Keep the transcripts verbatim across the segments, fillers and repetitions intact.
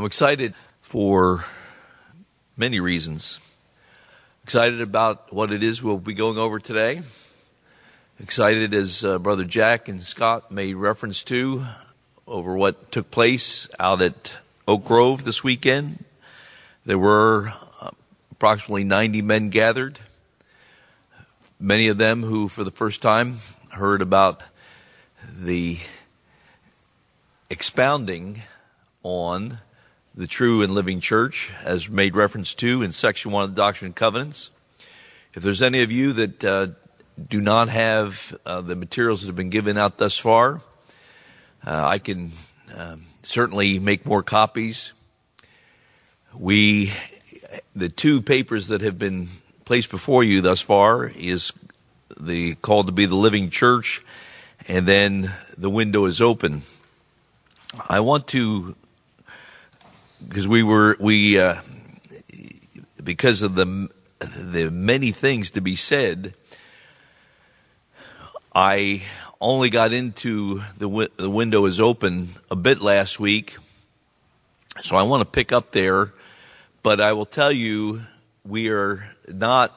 excited for many reasons. Excited about what it is we'll be going over today. Excited as uh, Brother Jack and Scott made reference to over what took place out at Oak Grove this weekend. There were uh, approximately ninety men gathered, many of them who for the first time heard about the expounding on the true and living church, as made reference to in section one of the Doctrine and Covenants. If there's any of you that uh, do not have uh, the materials that have been given out thus far, uh, I can uh, certainly make more copies. We, the two papers that have been placed before you thus far is the called to be the living church, and then the window is open. I want to, because we were, we, uh, because of the, the many things to be said, I only got into the, the window is open a bit last week. So I want to pick up there, but I will tell you, we are not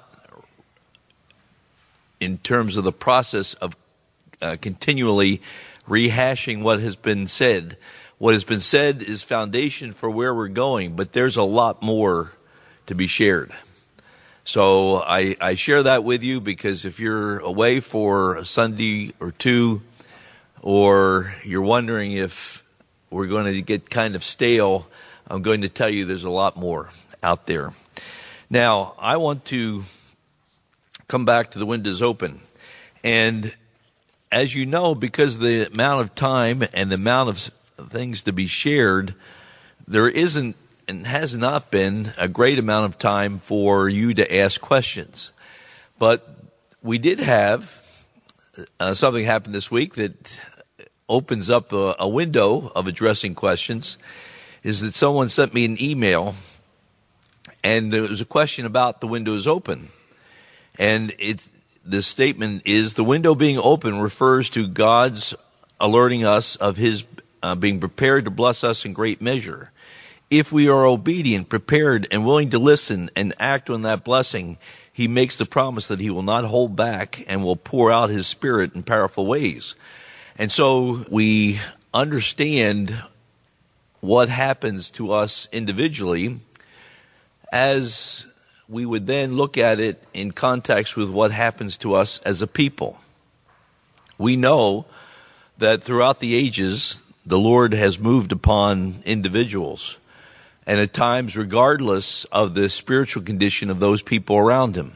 in terms of the process of uh, continually rehashing what has been said. What has been said is foundation for where we're going, but there's a lot more to be shared. So I, I share that with you because if you're away for a Sunday or two, or you're wondering if we're going to get kind of stale, I'm going to tell you there's a lot more out there. Now, I want to come back to the windows open. And as you know, because of the amount of time and the amount of things to be shared, there isn't and has not been a great amount of time for you to ask questions. But we did have uh, something happen this week that opens up a, a window of addressing questions, is that someone sent me an email, and there was a question about the windows open. And it, the statement is, the window being open refers to God's alerting us of His uh, being prepared to bless us in great measure. If we are obedient, prepared, and willing to listen and act on that blessing, He makes the promise that He will not hold back and will pour out His Spirit in powerful ways. And so we understand what happens to us individually as we would then look at it in context with what happens to us as a people. We know that throughout the ages, the Lord has moved upon individuals, and at times regardless of the spiritual condition of those people around him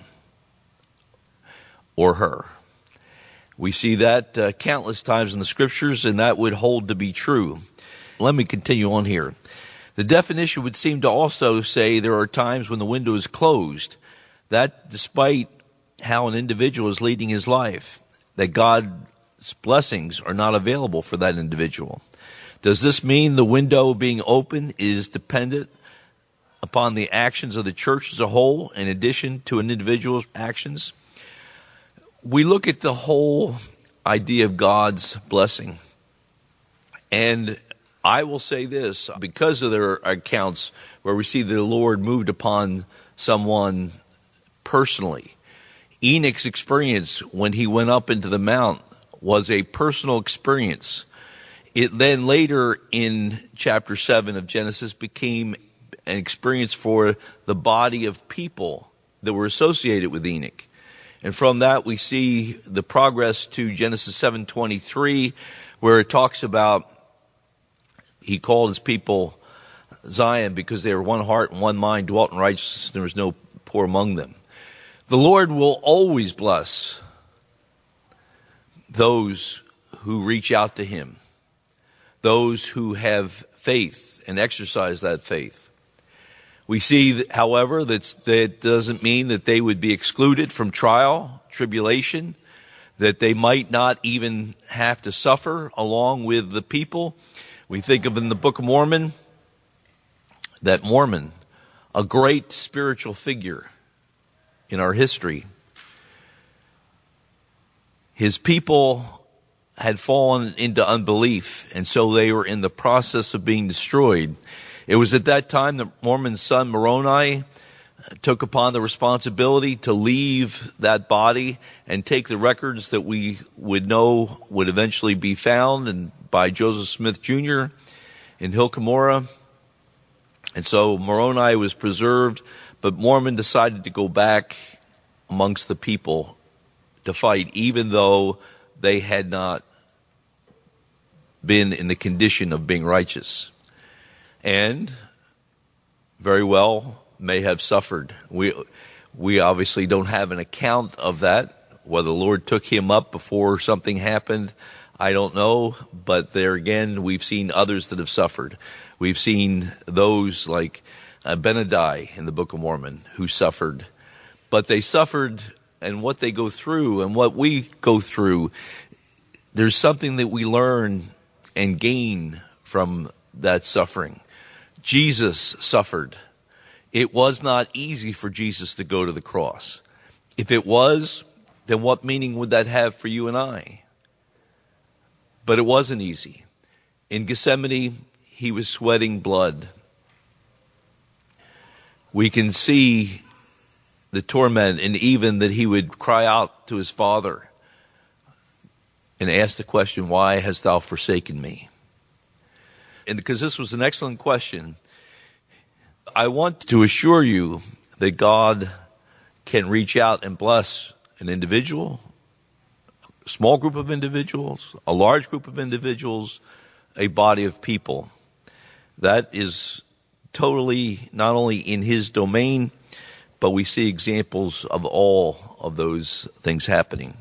or her. We see that uh, countless times in the scriptures, and that would hold to be true. Let me continue on here. The definition would seem to also say there are times when the window is closed, that despite how an individual is leading his life, that God's blessings are not available for that individual. Does this mean the window being open is dependent upon the actions of the church as a whole in addition to an individual's actions? We look at the whole idea of God's blessing, and I will say this, because of their accounts where we see the Lord moved upon someone personally. Enoch's experience when he went up into the mount was a personal experience. It then later in chapter seven of Genesis became an experience for the body of people that were associated with Enoch. And from that we see the progress to Genesis seven twenty-three, where it talks about He called His people Zion because they were one heart and one mind, dwelt in righteousness, and there was no poor among them. The Lord will always bless those who reach out to Him, those who have faith and exercise that faith. We see, however, that that doesn't mean that they would be excluded from trial, tribulation, that they might not even have to suffer along with the people. We think of in the Book of Mormon, that Mormon, a great spiritual figure in our history, his people had fallen into unbelief, and so they were in the process of being destroyed. It was at that time that Mormon's son Moroni took upon the responsibility to leave that body and take the records that we would know would eventually be found and by Joseph Smith Junior in Hill Cumorah. And so Moroni was preserved, but Mormon decided to go back amongst the people to fight, even though they had not been in the condition of being righteous. And very well may have suffered. We we obviously don't have an account of that. Whether the Lord took him up before something happened, I don't know. But there again, we've seen others that have suffered. We've seen those like Benadai in the Book of Mormon who suffered. But they suffered, and what they go through and what we go through, there's something that we learn and gain from that suffering. Jesus suffered. It was not easy for Jesus to go to the cross. If it was, then what meaning would that have for you and I? But it wasn't easy. In Gethsemane, he was sweating blood. We can see the torment, and even that he would cry out to his Father and ask the question, why hast thou forsaken me? And because this was an excellent question, I want to assure you that God can reach out and bless an individual, a small group of individuals, a large group of individuals, a body of people. That is totally not only in his domain, but we see examples of all of those things happening.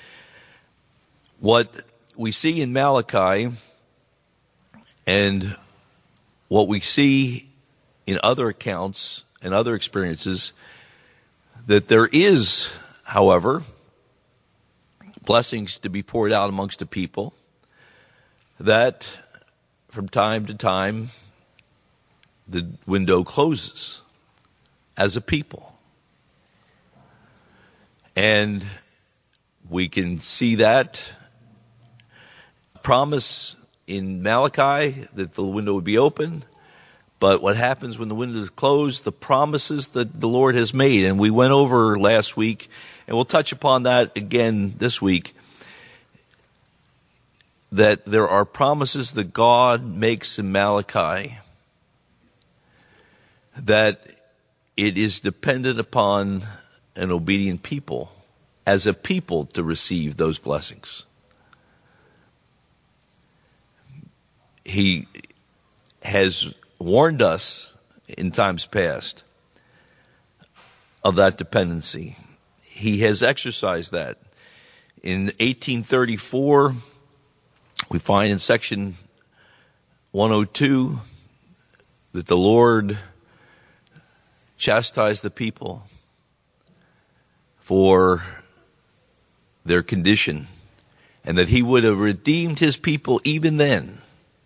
What we see in Malachi and what we see in other accounts and other experiences, that there is, however, blessings to be poured out amongst the people, that from time to time the window closes as a people. And we can see that promise in Malachi that the window would be open. But what happens when the window is closed? The promises that the Lord has made. And we went over last week, and we'll touch upon that again this week, that there are promises that God makes in Malachi that it is dependent upon an obedient people, as a people, to receive those blessings. He has warned us in times past of that dependency. He has exercised that. In eighteen thirty-four, we find in section one oh two that the Lord chastised the people for their condition, and that he would have redeemed his people even then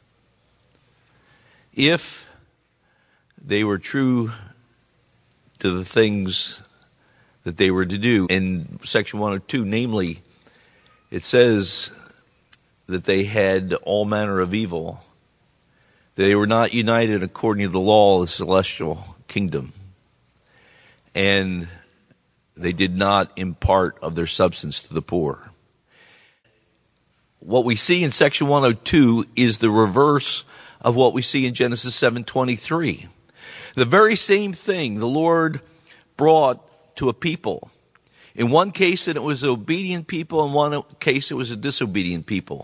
if they were true to the things that they were to do. In section one oh two, namely, it says that they had all manner of evil. They were not united according to the law of the celestial kingdom. And they did not impart of their substance to the poor. What we see in section one oh two is the reverse of what we see in Genesis seven twenty-three. The very same thing the Lord brought to a people. In one case it was an obedient people, in one case it was a disobedient people.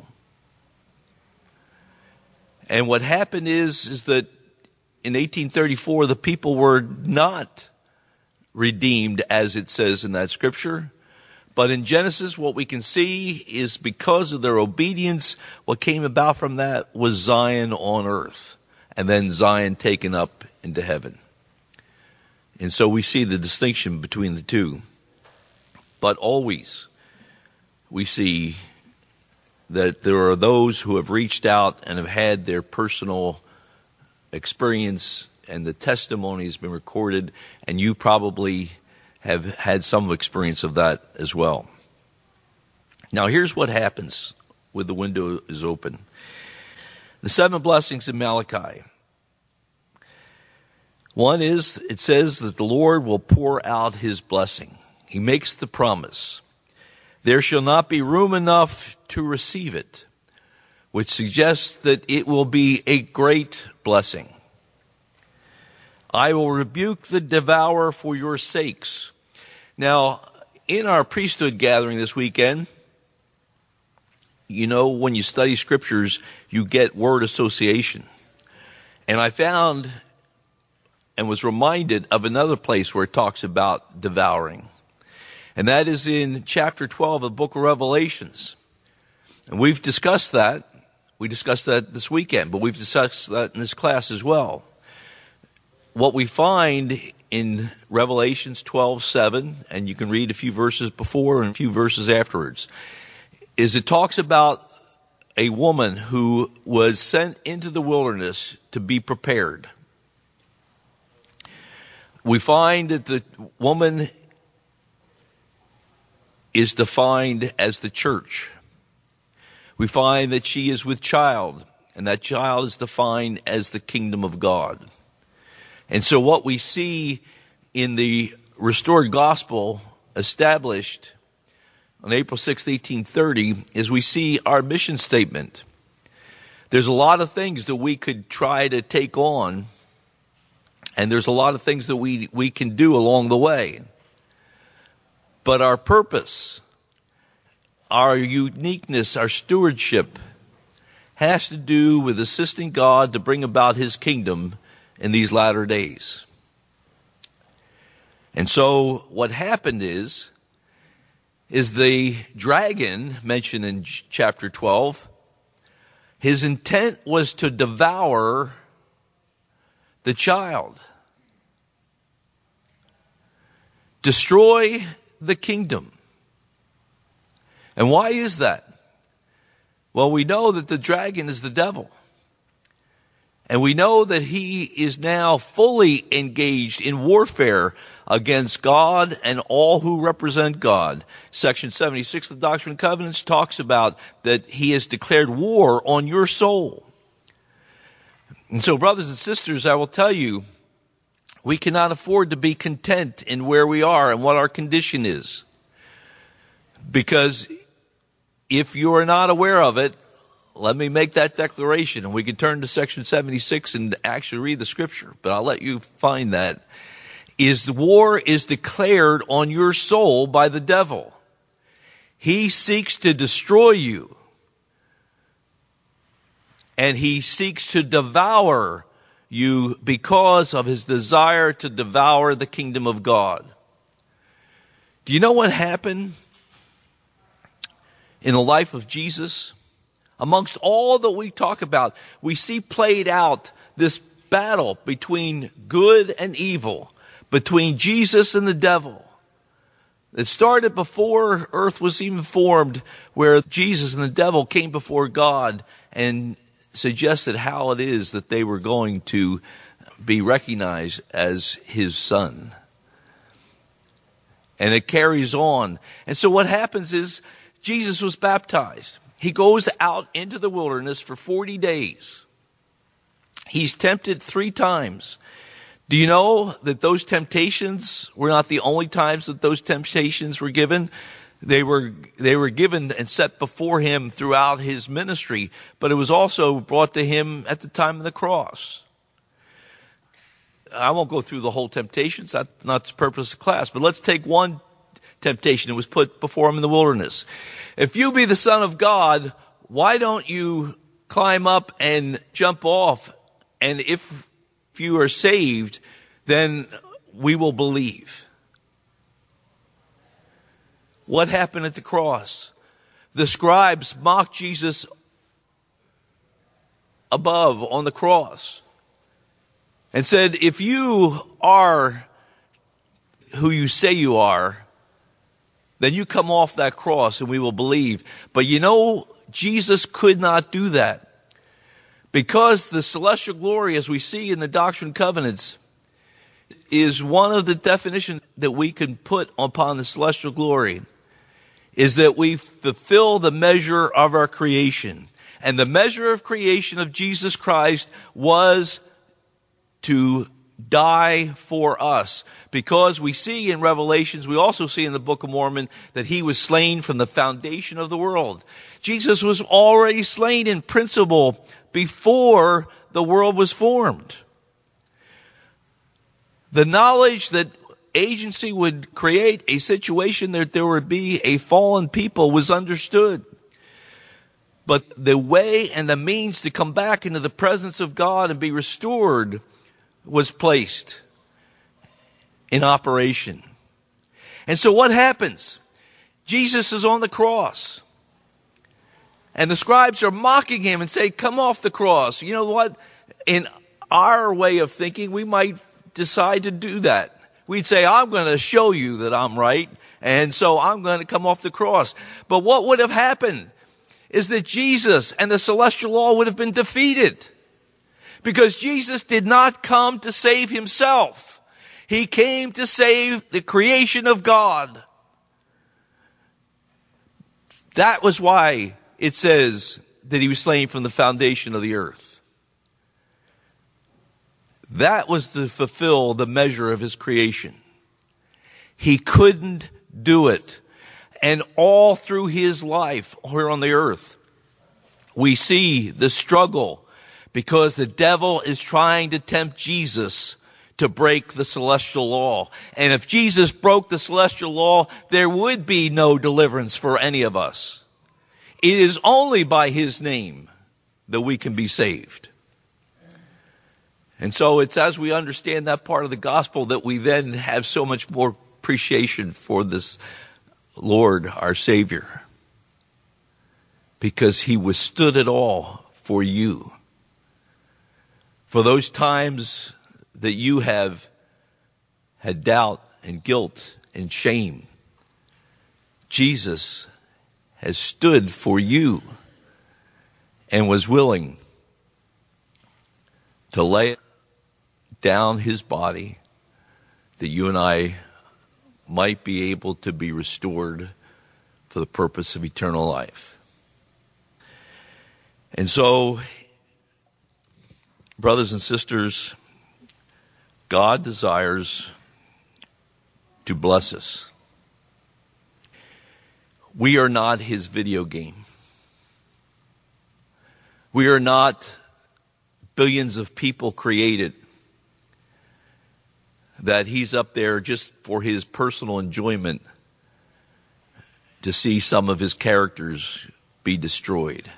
And what happened is, is that in eighteen thirty-four the people were not redeemed as it says in that scripture. But in Genesis, what we can see is because of their obedience, what came about from that was Zion on earth, and then Zion taken up into heaven. And so we see the distinction between the two. But always we see that there are those who have reached out and have had their personal experience, and the testimony has been recorded, and you probably have had some experience of that as well. Now here's what happens when the window is open. The seven blessings in Malachi. One is, it says that the Lord will pour out his blessing. He makes the promise. There shall not be room enough to receive it, which suggests that it will be a great blessing. I will rebuke the devourer for your sakes. Now, in our priesthood gathering this weekend, you know, when you study scriptures, you get word association. And I found and was reminded of another place where it talks about devouring. And that is in chapter twelve of the book of Revelations. And we've discussed that. We discussed that this weekend, but we've discussed that in this class as well. What we find in Revelations twelve seven, and you can read a few verses before and a few verses afterwards, is it talks about a woman who was sent into the wilderness to be prepared. We find that the woman is defined as the church. We find that she is with child, and that child is defined as the kingdom of God. And so what we see in the restored gospel established on April sixth, eighteen thirty, is we see our mission statement. There's a lot of things that we could try to take on, and there's a lot of things that we, we can do along the way. But our purpose, our uniqueness, our stewardship has to do with assisting God to bring about his kingdom in these latter days. And so what happened is, is the dragon mentioned in chapter twelve, his intent was to devour the child, destroy the kingdom. And why is that? Well, we know that the dragon is the devil. And we know that he is now fully engaged in warfare against God and all who represent God. Section seventy-six of the Doctrine and Covenants talks about that he has declared war on your soul. And so, brothers and sisters, I will tell you, we cannot afford to be content in where we are and what our condition is. Because if you are not aware of it, let me make that declaration, and we can turn to section seventy-six and actually read the scripture, but I'll let you find that. Is the war is declared on your soul by the devil. He seeks to destroy you. And he seeks to devour you because of his desire to devour the kingdom of God. Do you know what happened in the life of Jesus? Amongst all that we talk about, we see played out this battle between good and evil, between Jesus and the devil. It started before earth was even formed, where Jesus and the devil came before God and suggested how it is that they were going to be recognized as his son. And it carries on. And so what happens is Jesus was baptized. He goes out into the wilderness for forty days. He's tempted three times. Do you know that those temptations were not the only times that those temptations were given? They were, they were given and set before him throughout his ministry, but it was also brought to him at the time of the cross. I won't go through the whole temptations. That's not the purpose of the class, but let's take one temptation that was put before him in the wilderness. If you be the Son of God, why don't you climb up and jump off? And if you are saved, then we will believe. What happened at the cross? The scribes mocked Jesus above on the cross and said, if you are who you say you are, then you come off that cross and we will believe. But you know, Jesus could not do that. Because the celestial glory, as we see in the Doctrine and Covenants, is one of the definitions that we can put upon the celestial glory, is that we fulfill the measure of our creation. And the measure of creation of Jesus Christ was to die for us. Because we see in Revelations, we also see in the Book of Mormon, that he was slain from the foundation of the world. Jesus was already slain in principle before the world was formed. The knowledge that agency would create a situation that there would be a fallen people was understood. But the way and the means to come back into the presence of God and be restored was placed in operation. And so what happens? Jesus is on the cross. And the scribes are mocking him and say, come off the cross. You know what? In our way of thinking, we might decide to do that. We'd say, I'm going to show you that I'm right, and so I'm going to come off the cross. But what would have happened is that Jesus and the celestial law would have been defeated. Because Jesus did not come to save himself. He came to save the creation of God. That was why it says that he was slain from the foundation of the earth. That was to fulfill the measure of his creation. He couldn't do it. And all through his life here on the earth, we see the struggle, because the devil is trying to tempt Jesus to break the celestial law. And if Jesus broke the celestial law, there would be no deliverance for any of us. It is only by his name that we can be saved. And so it's as we understand that part of the gospel that we then have so much more appreciation for this Lord, our Savior. Because he withstood it all for you. For those times that you have had doubt and guilt and shame, Jesus has stood for you and was willing to lay down his body that you and I might be able to be restored for the purpose of eternal life. And so, brothers and sisters, God desires to bless us. We are not his video game. We are not billions of people created that he's up there just for his personal enjoyment to see some of his characters be destroyed.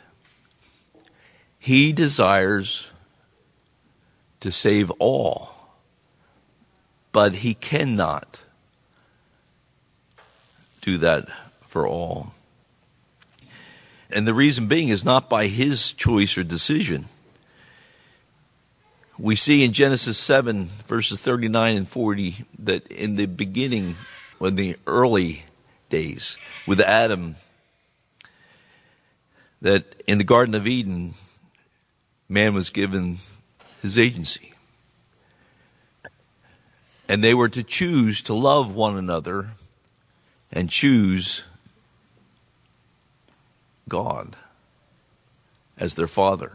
He desires to save all, but he cannot do that for all. And the reason being is not by his choice or decision. We see in Genesis seven, verses thirty-nine and forty, that in the beginning, in the early days, with Adam, that in the Garden of Eden, man was given his agency. And they were to choose to love one another and choose God as their Father.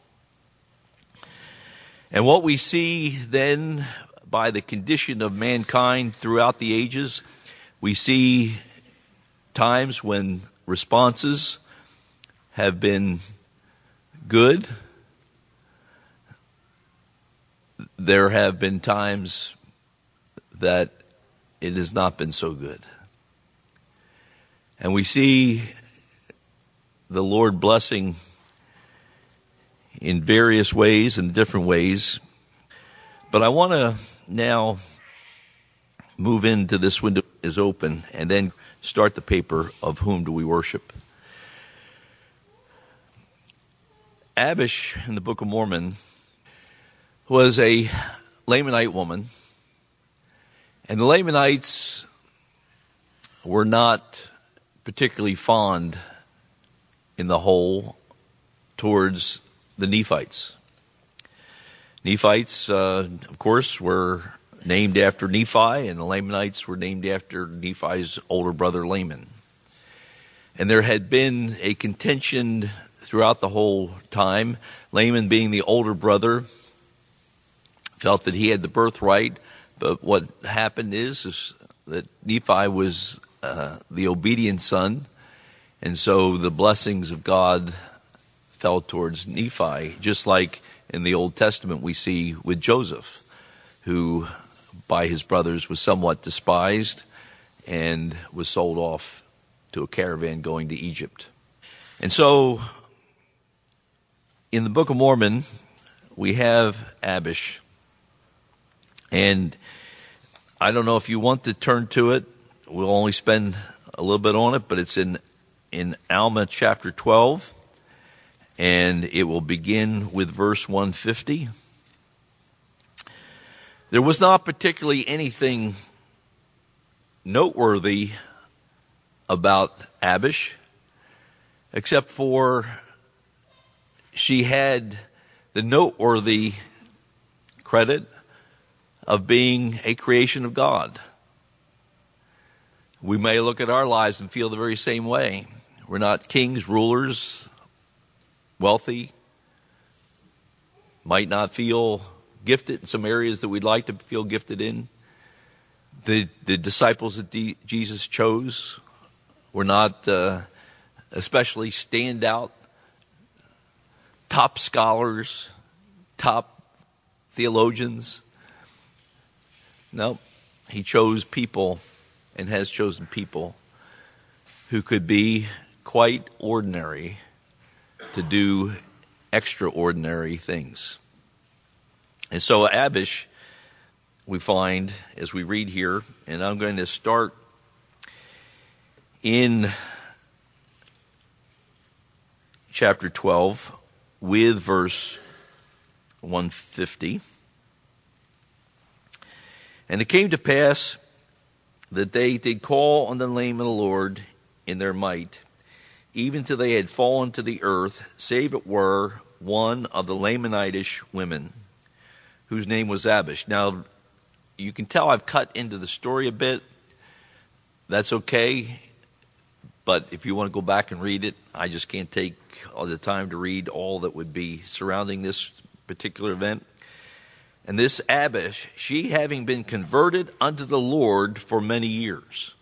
And what we see then by the condition of mankind throughout the ages, we see times when responses have been good. There have been times that it has not been so good. And we see the Lord blessing in various ways and different ways. But I want to now move into this window is open and then start the paper of whom do we worship. Abish in the Book of Mormon was a Lamanite woman, and the Lamanites were not particularly fond in the whole towards the Nephites. Nephites, uh, of course, were named after Nephi, and the Lamanites were named after Nephi's older brother Laman. And there had been a contention throughout the whole time, Laman being the older brother, felt that he had the birthright. But what happened is, is that Nephi was uh, the obedient son, and so the blessings of God fell towards Nephi, just like in the Old Testament we see with Joseph, who by his brothers was somewhat despised and was sold off to a caravan going to Egypt. And so in the Book of Mormon, we have Abish. And I don't know if you want to turn to it. We'll only spend a little bit on it, but it's in, in Alma chapter twelve. And it will begin with verse one fifty. There was not particularly anything noteworthy about Abish, except for she had the noteworthy credit of being a creation of God. We may look at our lives and feel the very same way. We're not kings, rulers, wealthy, might not feel gifted in some areas that we'd like to feel gifted in. The, the disciples that D, Jesus chose were not uh, especially standout, top scholars, top theologians. No, he chose people and has chosen people who could be quite ordinary to do extraordinary things. And so Abish, we find as we read here, and I'm going to start in chapter twelve with verse one fifty. And it came to pass that they did call on the name of the Lord in their might, even till they had fallen to the earth, save it were one of the Lamanitish women, whose name was Abish. Now, you can tell I've cut into the story a bit. That's okay. But if you want to go back and read it, I just can't take all the time to read all that would be surrounding this particular event. And this Abish, she having been converted unto the Lord for many years.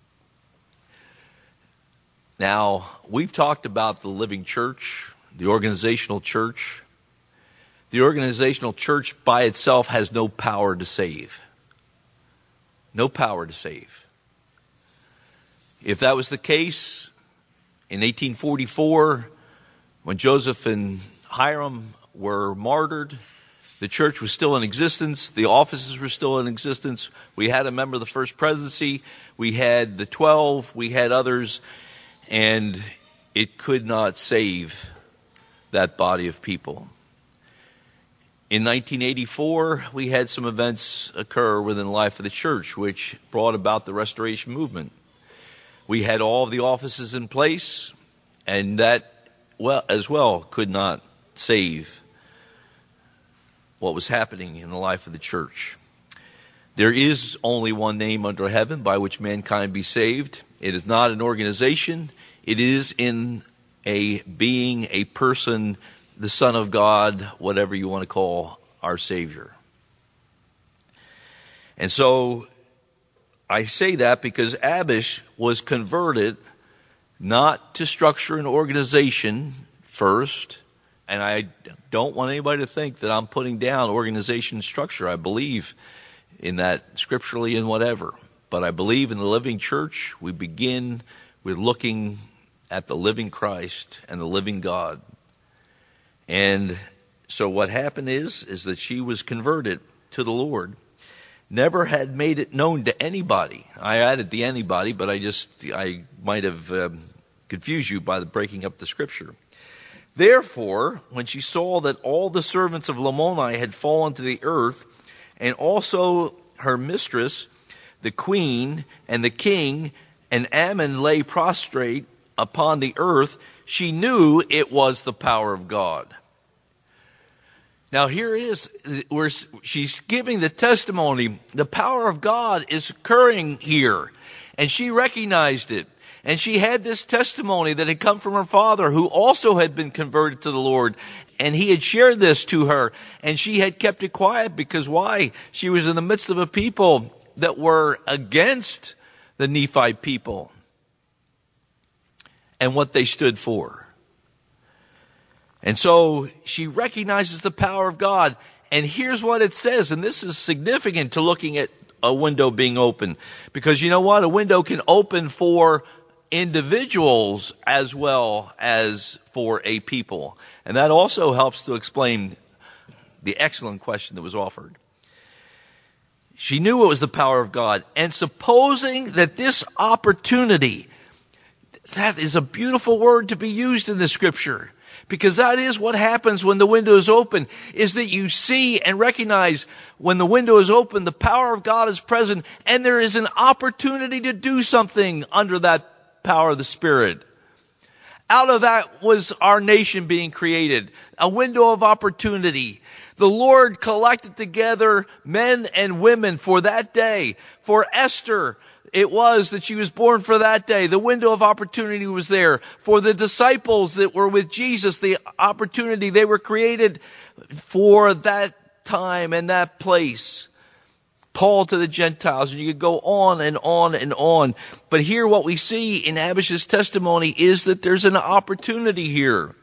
Now, we've talked about the living church, the organizational church. The organizational church by itself has no power to save. No power to save. If that was the case, in eighteen forty-four, when Joseph and Hiram were martyred, the church was still in existence. The offices were still in existence. We had a member of the First Presidency. We had the twelve. We had others. And it could not save that body of people. In nineteen eighty-four, we had some events occur within the life of the church, which brought about the Restoration Movement. We had all of the offices in place, and that, well, as well, could not save what was happening in the life of the church. There is only one name under heaven by which mankind be saved. It is not an organization. It is in a being, a person, the Son of God, whatever you want to call our Savior. And so I say that because Abish was converted not to structure an organization first, and I don't want anybody to think that I'm putting down organization structure. I believe in that scripturally and whatever. But I believe in the living church, we begin with looking at the living Christ and the living God. And so what happened is, is that she was converted to the Lord. Never had made it known to anybody. I added the anybody, but I just, I might have um, confused you by the breaking up the scripture. Therefore, when she saw that all the servants of Lamoni had fallen to the earth, and also her mistress, the queen, and the king, and Ammon lay prostrate upon the earth, she knew it was the power of God. Now here it is, where she's giving the testimony. The power of God is occurring here. And she recognized it. And she had this testimony that had come from her father, who also had been converted to the Lord. And he had shared this to her. And she had kept it quiet because why? She was in the midst of a people that were against the Nephite people and what they stood for. And so she recognizes the power of God. And here's what it says. And this is significant to looking at a window being open. Because you know what? A window can open for individuals as well as for a people. And that also helps to explain the excellent question that was offered. She knew it was the power of God. And supposing that this opportunity, that is a beautiful word to be used in the scripture. Because that is what happens when the window is open, is that you see and recognize when the window is open, the power of God is present, and there is an opportunity to do something under that power of the Spirit. Out of that was our nation being created, a window of opportunity. The Lord collected together men and women for that day. For Esther, it was that she was born for that day. The window of opportunity was there. For the disciples that were with Jesus, the opportunity, they were created for that time and that place. Paul to the Gentiles, and you could go on and on and on. But here what we see in Abish's testimony is that there's an opportunity here.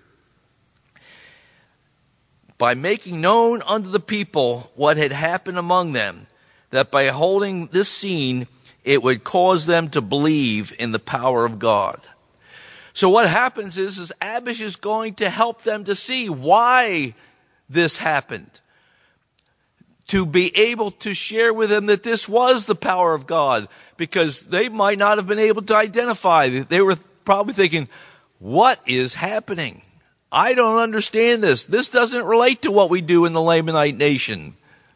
By making known unto the people what had happened among them, that by holding this scene, it would cause them to believe in the power of God. So what happens is, is Abish is going to help them to see why this happened. To be able to share with them that this was the power of God. Because they might not have been able to identify. They were probably thinking, what is happening? I don't understand this. This doesn't relate to what we do in the Lamanite nation.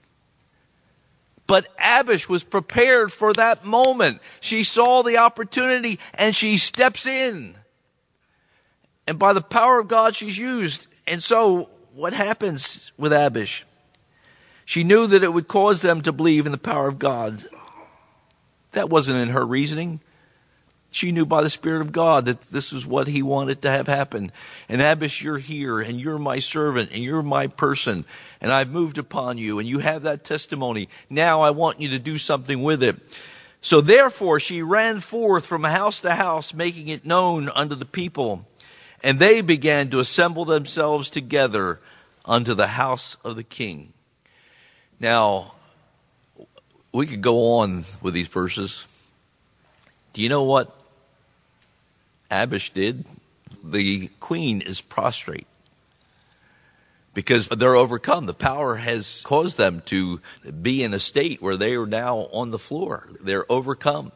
But Abish was prepared for that moment. She saw the opportunity and she steps in. And by the power of God, she's used. And so what happens with Abish? She knew that it would cause them to believe in the power of God. That wasn't in her reasoning. She knew by the Spirit of God that this was what he wanted to have happen. And Abish, you're here, and you're my servant, and you're my person, and I've moved upon you, and you have that testimony. Now I want you to do something with it. So therefore she ran forth from house to house, making it known unto the people. And they began to assemble themselves together unto the house of the king. Now, we could go on with these verses. Do you know what Abish did? The queen is prostrate because they're overcome. The power has caused them to be in a state where they are now on the floor. They're overcome.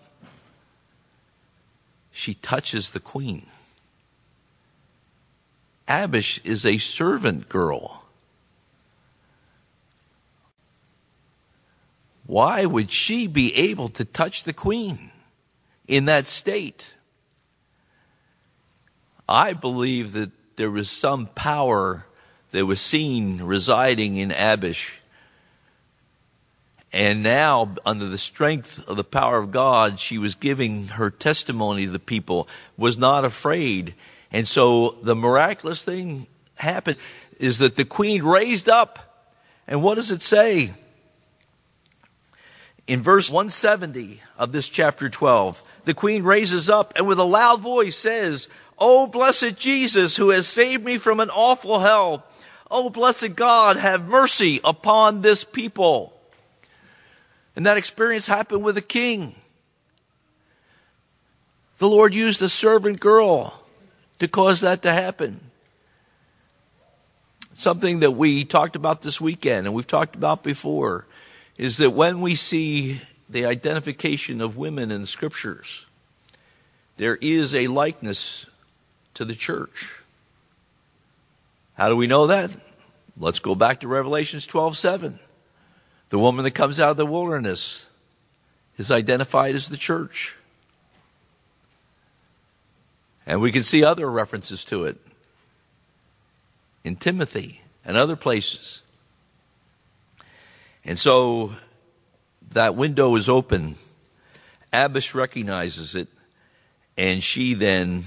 She touches the queen. Abish is a servant girl. Why would she be able to touch the queen in that state? I believe that there was some power that was seen residing in Abish. And now, under the strength of the power of God, she was giving her testimony to the people, was not afraid. And so the miraculous thing happened is that the queen raised up. And what does it say? In verse one seventy of this chapter twelve, the queen raises up and with a loud voice says, "O blessed Jesus, who has saved me from an awful hell. O blessed God, have mercy upon this people." And that experience happened with the king. The Lord used a servant girl to cause that to happen. Something that we talked about this weekend and we've talked about before is that when we see the identification of women in the scriptures, there is a likeness to the church. How do we know that? Let's go back to Revelation twelve seven. The woman that comes out of the wilderness is identified as the church. And we can see other references to it in Timothy and other places. And so that window is open. Abish recognizes it. And she then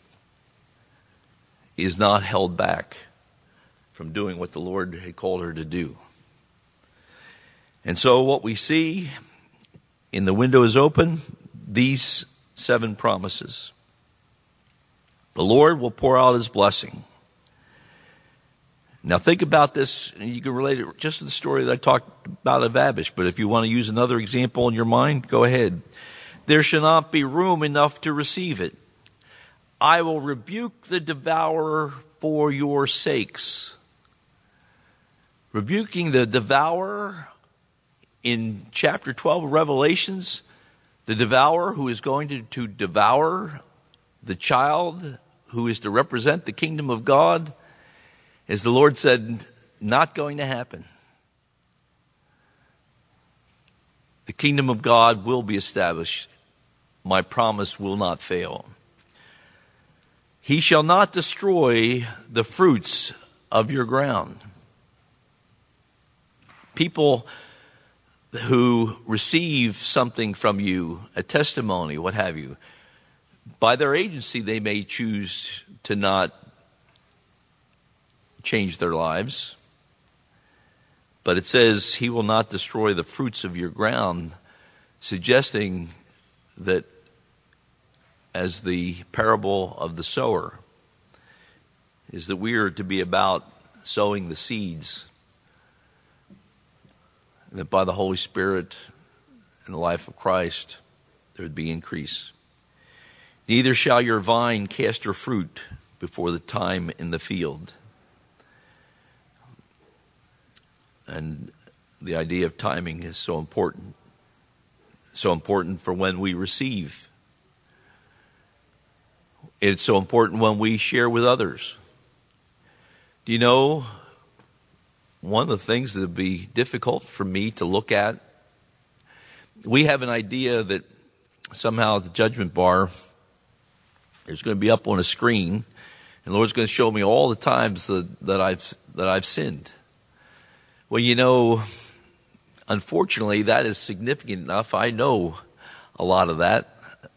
is not held back from doing what the Lord had called her to do. And so what we see in the window is open, these seven promises. The Lord will pour out his blessing. Now think about this, and you can relate it just to the story that I talked about of Abish, but if you want to use another example in your mind, go ahead. There shall not be room enough to receive it. I will rebuke the devourer for your sakes. Rebuking the devourer in chapter twelve of Revelations, the devourer who is going to, to devour the child who is to represent the kingdom of God, as the Lord said, not going to happen. The kingdom of God will be established. My promise will not fail. He shall not destroy the fruits of your ground. People who receive something from you, a testimony, what have you, by their agency they may choose to not change their lives. But it says he will not destroy the fruits of your ground, suggesting that, as the parable of the sower, is that we are to be about sowing the seeds, and that by the Holy Spirit and the life of Christ there would be increase. Neither shall your vine cast her fruit before the time in the field. And the idea of timing is so important. So important for when we receive. It's so important when we share with others. Do you know, one of the things that would be difficult for me to look at, we have an idea that somehow the judgment bar is going to be up on a screen, and the Lord's going to show me all the times that, that I've that I've sinned. Well, you know, unfortunately, that is significant enough. I know a lot of that.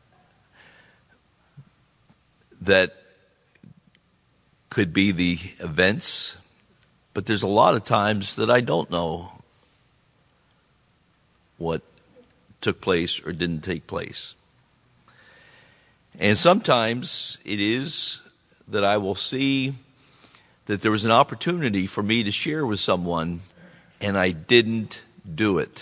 That could be the events, but there's a lot of times that I don't know what took place or didn't take place. And sometimes it is that I will see that there was an opportunity for me to share with someone and I didn't do it.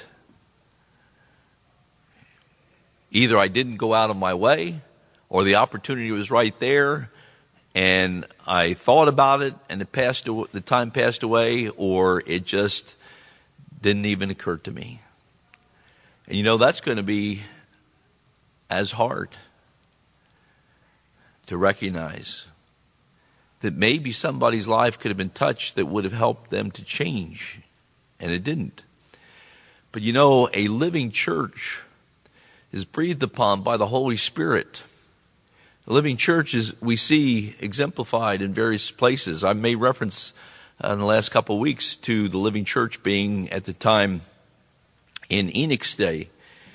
Either I didn't go out of my way, or the opportunity was right there and I thought about it and it passed, the time passed away, or it just didn't even occur to me. And you know, that's going to be as hard to recognize that maybe somebody's life could have been touched that would have helped them to change, and it didn't. But you know, a living church is breathed upon by the Holy Spirit. A living church is, we see exemplified in various places. I may reference uh, in the last couple of weeks to the living church being at the time in Enoch's day,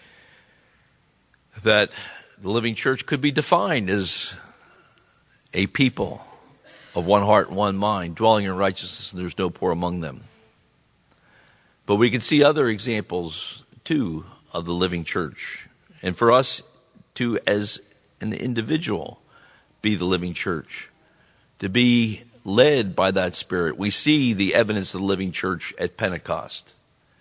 that the living church could be defined as a people of one heart and one mind, dwelling in righteousness, and there's no poor among them. But we can see other examples, too, of the living church. And for us to, as an individual, be the living church, to be led by that Spirit. We see the evidence of the living church at Pentecost.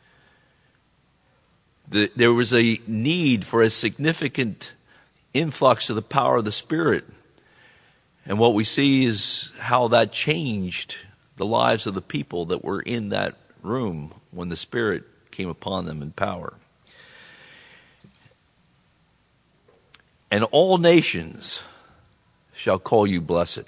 The, there was a need for a significant influx of the power of the Spirit. And what we see is how that changed the lives of the people that were in that room when the Spirit came upon them in power. And all nations shall call you blessed.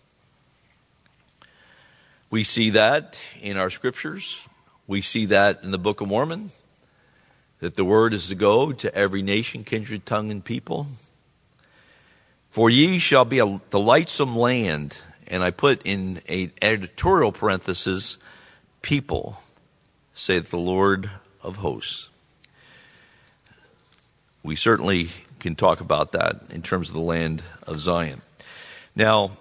We see that in our scriptures. We see that in the Book of Mormon, that the word is to go to every nation, kindred, tongue, and people. For ye shall be a delightsome land, and I put in an editorial parenthesis, people, saith the Lord of hosts. We certainly can talk about that in terms of the land of Zion. Now,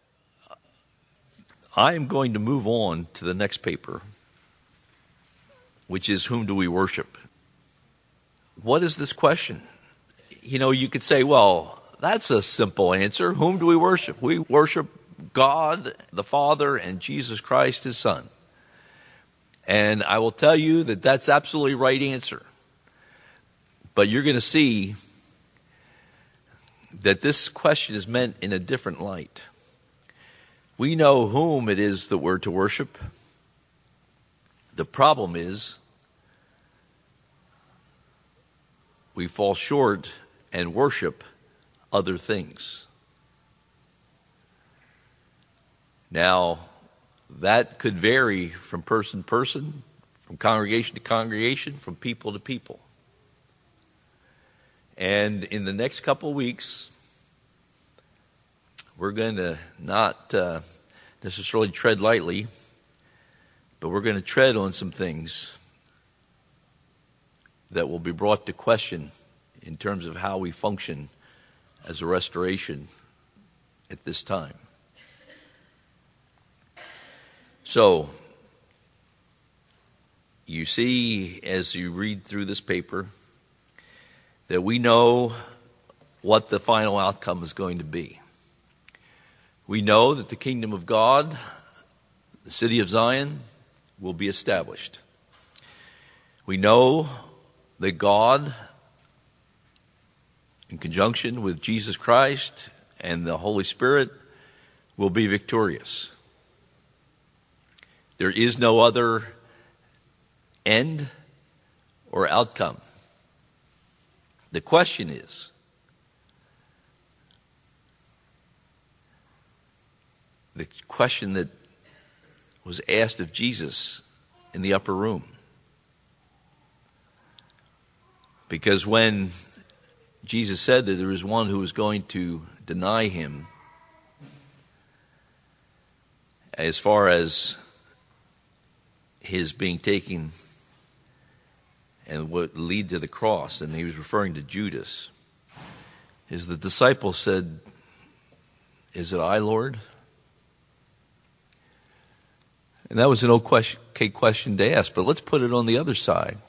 I am going to move on to the next paper, which is, whom do we worship? What is this question? You know, you could say, well, that's a simple answer. Whom do we worship? We worship God, the Father, and Jesus Christ, his Son. And I will tell you that that's absolutely the right answer. But you're going to see that this question is meant in a different light. We know whom it is that we're to worship. The problem is we fall short and worship other things. Now, that could vary from person to person, from congregation to congregation, from people to people. And in the next couple of weeks, we're going to not uh, necessarily tread lightly, but we're going to tread on some things that will be brought to question in terms of how we function as a restoration at this time. So, you see, as you read through this paper, that we know what the final outcome is going to be. We know that the kingdom of God, the city of Zion, will be established. We know that God, in conjunction with Jesus Christ and the Holy Spirit, will be victorious. There is no other end or outcome. The question is, the question that was asked of Jesus in the upper room. Because when Jesus said that there was one who was going to deny him, as far as his being taken and what lead to the cross, and he was referring to Judas, is the disciples said, "Is it I, Lord?" And that was an okay question to ask, but let's put it on the other side.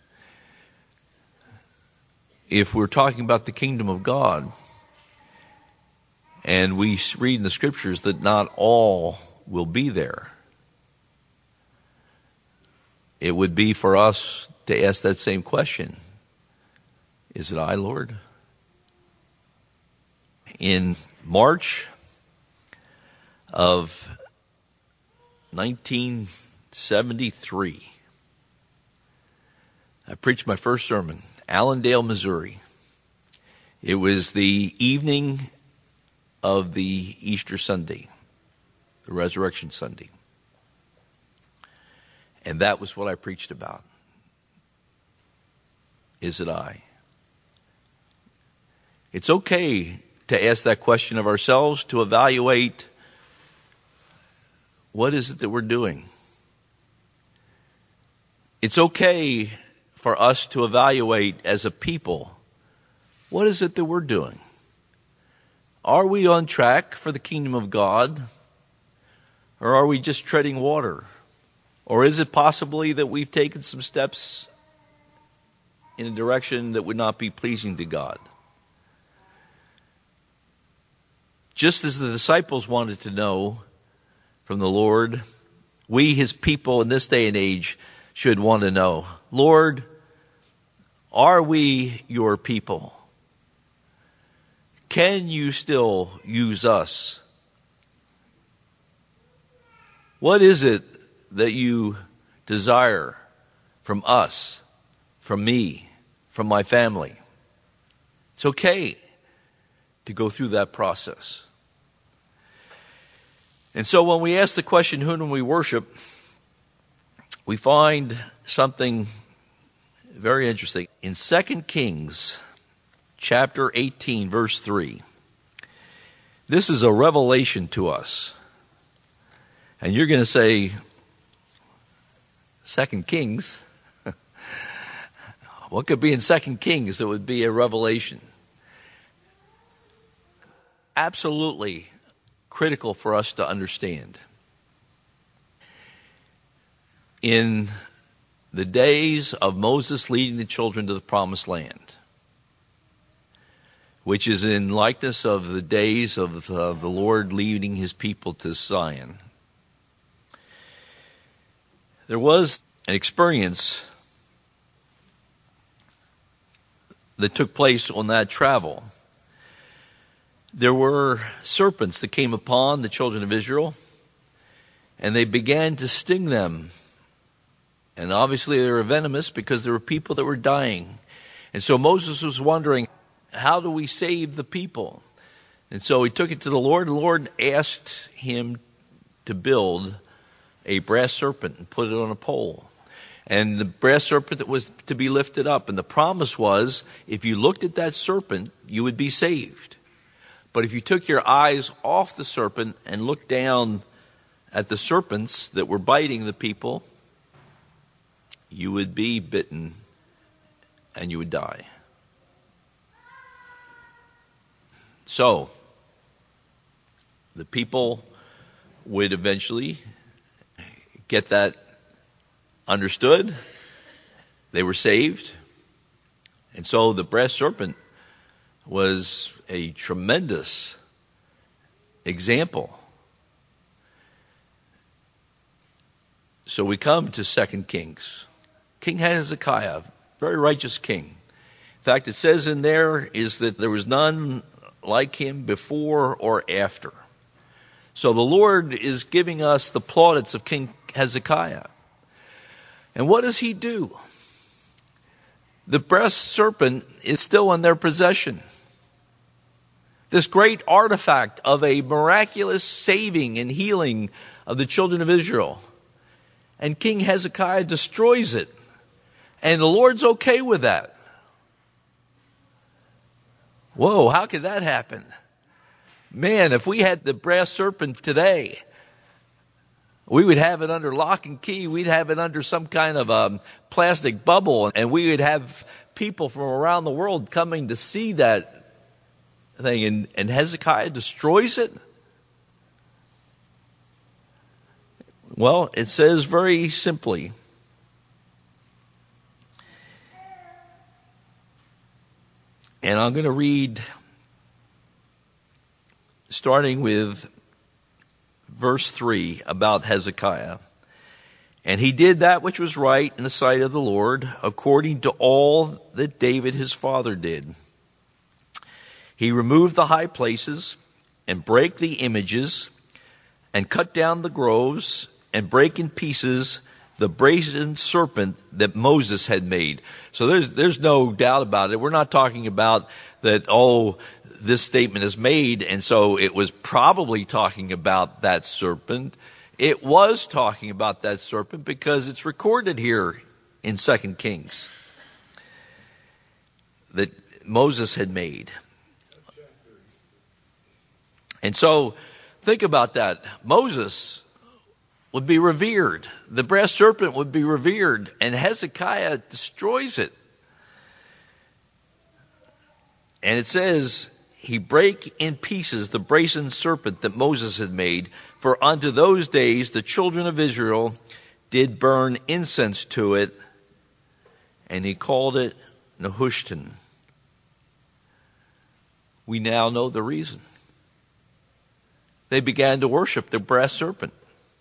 If we're talking about the kingdom of God, and we read in the scriptures that not all will be there, it would be for us to ask that same question. Is it I, Lord? In March of nineteen seventy-three, I preached my first sermon, Allendale, Missouri. It was the evening of the Easter Sunday, the Resurrection Sunday. And that was what I preached about. Is it I? It's okay to ask that question of ourselves, to evaluate what is it that we're doing. It's okay for us to evaluate as a people, what is it that we're doing? Are we on track for the kingdom of God? Or are we just treading water? Or is it possibly that we've taken some steps in a direction that would not be pleasing to God? Just as the disciples wanted to know from the Lord, we, his people in this day and age, should want to know, Lord, are we your people? Can you still use us? What is it that you desire from us, from me, from my family? It's okay to go through that process. And so when we ask the question, whom do we worship, we find something very interesting. In Second Kings chapter eighteen, verse three, this is a revelation to us. And you're going to say, Second Kings? What could be in Second Kings that would be a revelation? absolutely critical for us to understand. In the days of Moses leading the children to the promised land, which is in likeness of the days of the, the Lord leading his people to Zion, there was an experience that took place on that travel. There were serpents that came upon the children of Israel, and they began to sting them. And obviously they were venomous because there were people that were dying. And so Moses was wondering, how do we save the people? And so he took it to the Lord. The Lord asked him to build a brass serpent and put it on a pole. And the brass serpent that was to be lifted up. And the promise was, if you looked at that serpent, you would be saved. But if you took your eyes off the serpent and looked down at the serpents that were biting the people, you would be bitten and you would die. So, the people would eventually get that understood. They were saved. And so the brass serpent was a tremendous example. So we come to Second Kings. King Hezekiah, very righteous king. In fact, it says in there is that there was none like him before or after. So the Lord is giving us the plaudits of King Hezekiah. And what does he do? The brass serpent is still in their possession. This great artifact of a miraculous saving and healing of the children of Israel. And King Hezekiah destroys it. And the Lord's okay with that. Whoa, how could that happen? Man, if we had the brass serpent today, we would have it under lock and key. We'd have it under some kind of a plastic bubble. And we would have people from around the world coming to see that thing. And, and Hezekiah destroys it? Well, it says very simply, and I'm going to read starting with verse three about Hezekiah. And he did that which was right in the sight of the Lord, according to all that David his father did. He removed the high places and brake the images and cut down the groves and brake in pieces the brazen serpent that Moses had made. So there's there's no doubt about it. We're not talking about that, oh, this statement is made, and so it was probably talking about that serpent. It was talking about that serpent because it's recorded here in Second Kings that Moses had made. And so think about that. Moses would be revered. The brass serpent would be revered, and Hezekiah destroys it. And it says, he brake in pieces the brazen serpent that Moses had made, for unto those days the children of Israel did burn incense to it, and he called it Nehushtan. We now know the reason. They began to worship the brass serpent.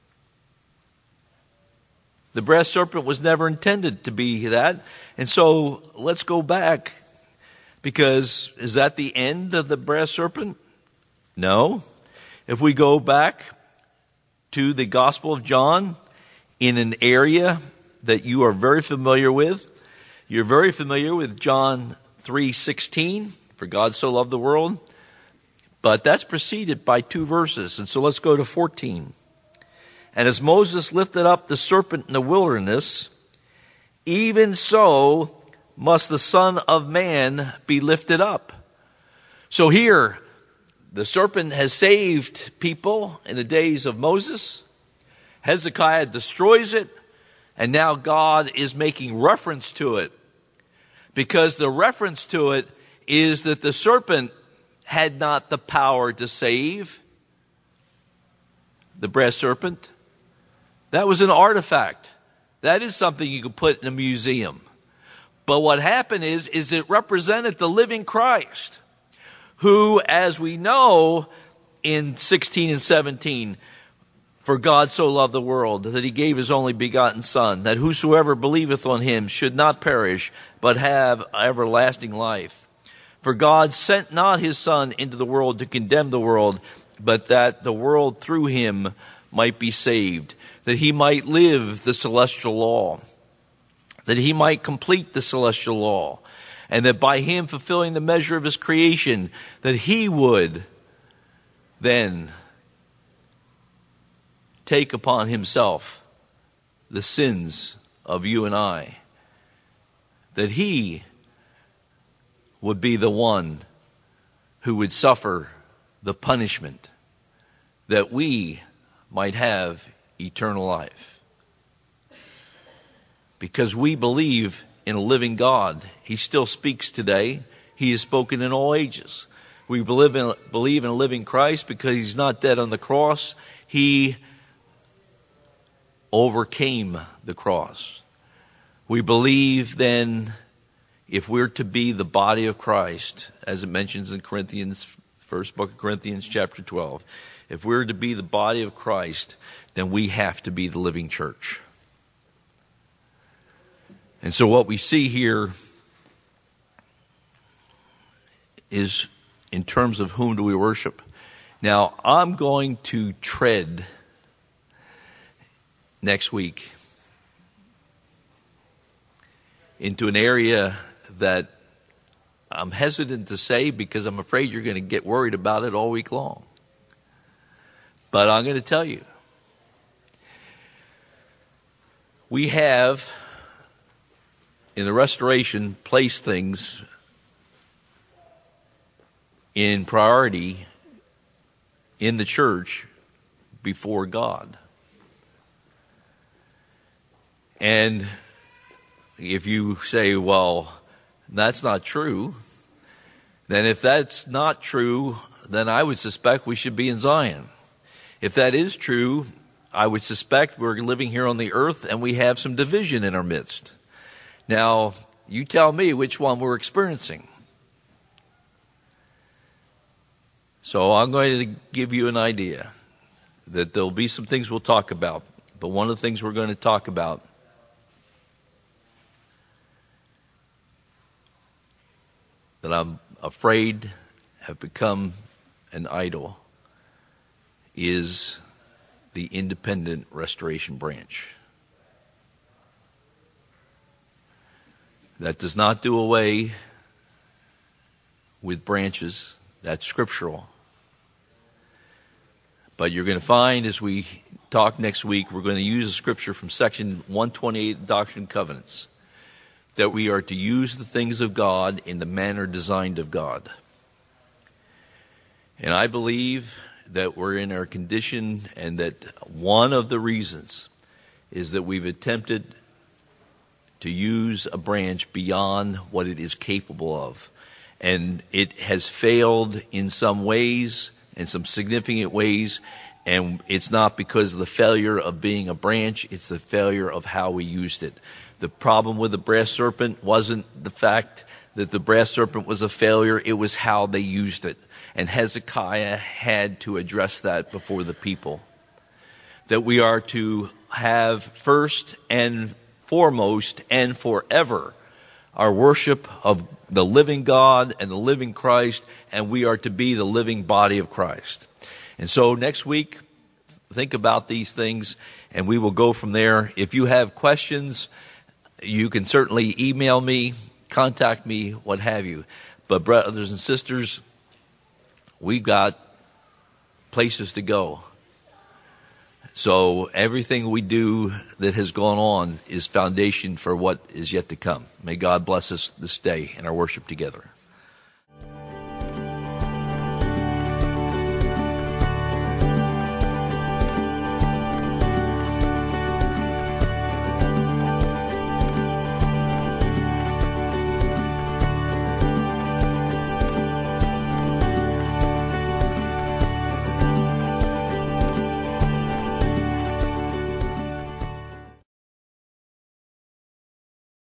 The brass serpent was never intended to be that. And so let's go back, because is that the end of the brass serpent? No. If we go back to the Gospel of John, in an area that you are very familiar with, you're very familiar with John three sixteen, for God so loved the world. But that's preceded by two verses. And so let's go to fourteen. And as Moses lifted up the serpent in the wilderness, even so must the Son of Man be lifted up. So here, the serpent has saved people in the days of Moses. Hezekiah destroys it. And now God is making reference to it. Because the reference to it is that the serpent had not the power to save the brass serpent. That was an artifact. That is something you could put in a museum. But what happened is, is it represented the living Christ, who, as we know in sixteen and seventeen, for God so loved the world that he gave his only begotten Son, that whosoever believeth on him should not perish, but have everlasting life. For God sent not his Son into the world to condemn the world, but that the world through him might be saved, that he might live the celestial law, that he might complete the celestial law, and that by him fulfilling the measure of his creation, that he would then take upon himself the sins of you and I, that he would be the one who would suffer the punishment that we might have eternal life. Because we believe in a living God. He still speaks today. He has spoken in all ages. We believe in, believe in a living Christ because he's not dead on the cross. He overcame the cross. We believe then, if we're to be the body of Christ, as it mentions in Corinthians, first book of Corinthians chapter twelve, if we're to be the body of Christ, then we have to be the living church. And so what we see here is in terms of whom do we worship. Now, I'm going to tread next week into an area that I'm hesitant to say because I'm afraid you're going to get worried about it all week long. But I'm going to tell you. We have, in the restoration, placed things in priority in the church before God. And if you say, well, that's not true, then if that's not true, then I would suspect we should be in Zion. If that is true, I would suspect we're living here on the earth and we have some division in our midst. Now, you tell me which one we're experiencing. So I'm going to give you an idea that there'll be some things we'll talk about. But one of the things we're going to talk about that I'm afraid have become an idol is the independent restoration branch. That does not do away with branches. That's scriptural. But you're going to find as we talk next week, we're going to use a scripture from section one twenty-eight, Doctrine and Covenants, that we are to use the things of God in the manner designed of God. And I believe that we're in our condition, and that one of the reasons is that we've attempted to use a branch beyond what it is capable of. And it has failed in some ways, in some significant ways, and it's not because of the failure of being a branch, it's the failure of how we used it. The problem with the brass serpent wasn't the fact that the brass serpent was a failure, it was how they used it. And Hezekiah had to address that before the people. That we are to have first and foremost and forever our worship of the living God and the living Christ, and we are to be the living body of Christ. And so next week, think about these things, and we will go from there. If you have questions, you can certainly email me, contact me, what have you. But brothers and sisters, we've got places to go. So everything we do that has gone on is foundation for what is yet to come. May God bless us this day in our worship together.